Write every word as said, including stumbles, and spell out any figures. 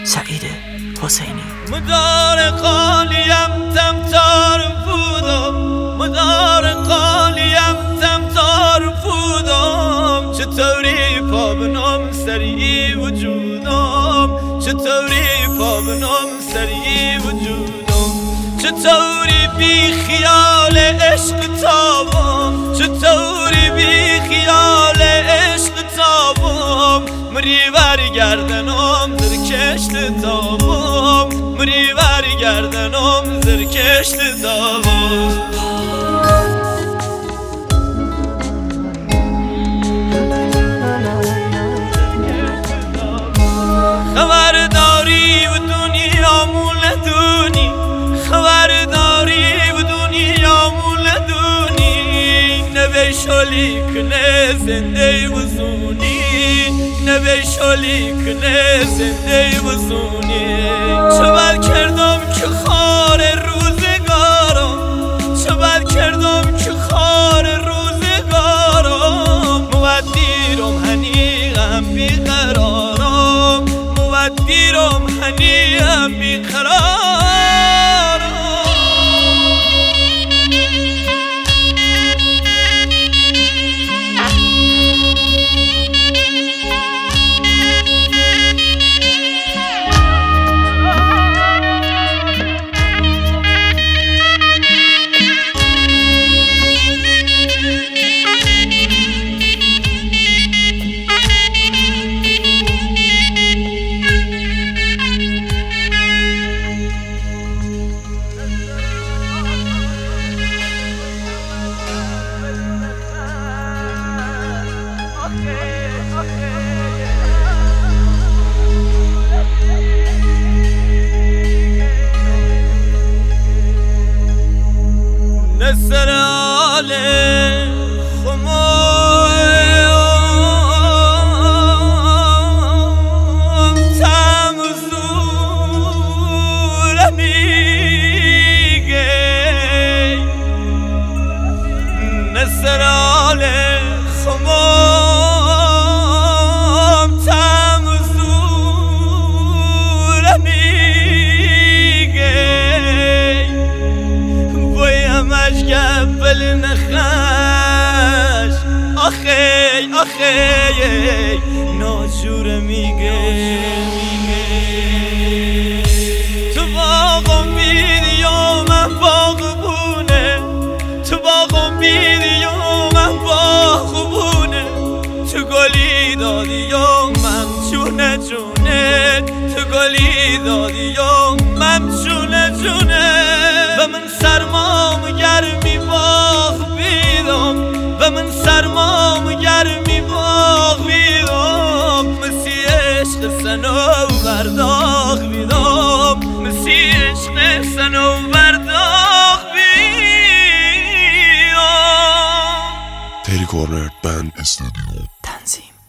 سعید حسینی. مدار قالیم تمتار بودم، مدار قالیم تمتار بودم، چطوری پا بنام سری وجودم، چطوری پا بنام سری وجودم، چطوری بی خیال عشق تابم، چطوری بی خیال عشق تابم، مری برگردنم در کشت تابم، مری برگردنم در کشت تابم. خبرداری و دنیامون ندونی، خبرداری و دنیامون ندونی، نبی شلی کنه زنده وزونی، نبی شلی کنه زنده وزونی. چه بد کردم که خار روزگارم، چه بد کردم که خار روزگارم، مودیرم هنیغم بیقرارم، مودیرم هنیغم بیقرارم. نسرال خمام تمزور میگه، نسرال خمام تمزور میگه، بایمش قبل نخش آخی آخی ناجور میگه. تو باغم بیدی و من باغبونه، تو باغم بیدی و من باغبونه، تو گلی دادی و من جونه جونه، تو گلی دادی و من جونه جونه. و من سرمام گرمی باغ بیدم، و من سرمام گرمی باغ بیدم، مسی عشق سنو برداغ بیدم، مسی عشق سنو برداغ بیدم. تری کورنر بند استودیو تنظیم